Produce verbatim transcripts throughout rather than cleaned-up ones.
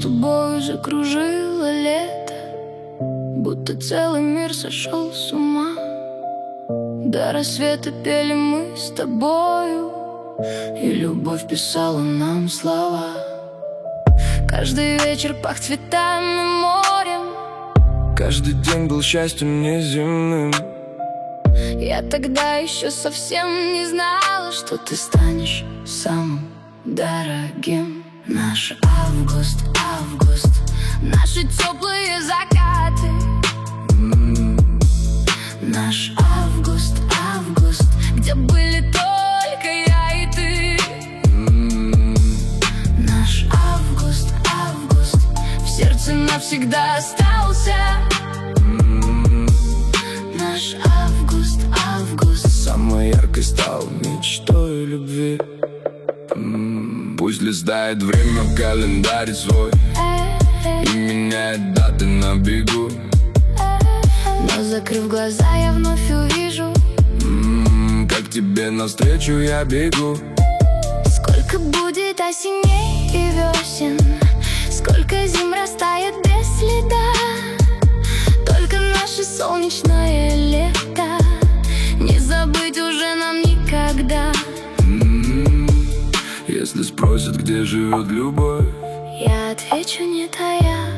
тобой закружило лето, будто целый мир сошел с ума. До рассвета пели мы с тобою, и любовь писала нам слова. Каждый вечер пах цветами, морем, каждый день был счастьем неземным. Я тогда еще совсем не знала, что ты станешь самым дорогим. Наш август, август, наши теплые закаты. м-м. Наш август, август, где были только я и ты. м-м. Наш август, август, в сердце навсегда остался. м-м. Наш август, август, самой яркой стал мечтой любви. м-м. Пусть листает время в календарь свой и меняет даты на бегу. но закрыв глаза, я вновь увижу, м-м, как тебе навстречу я бегу. сколько будет осеней и весен, сколько зим растает без следа. Только наше солнечное лето не забыть уже нам никогда. м-м, Если спросят, где живет любовь, Я отвечу, не тая.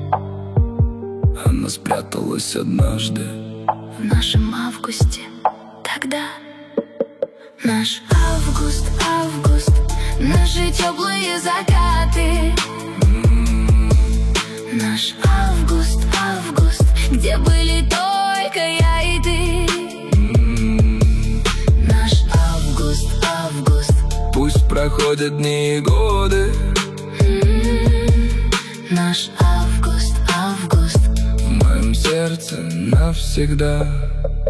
она спряталась однажды В нашем августе тогда. Наш август, август, наши теплые закаты. м-м. Наш август, август, где были только я и ты. м-м. Наш август, август, Пусть проходят дни и годы, м-м-м. Наш август, август, в моем сердце навсегда.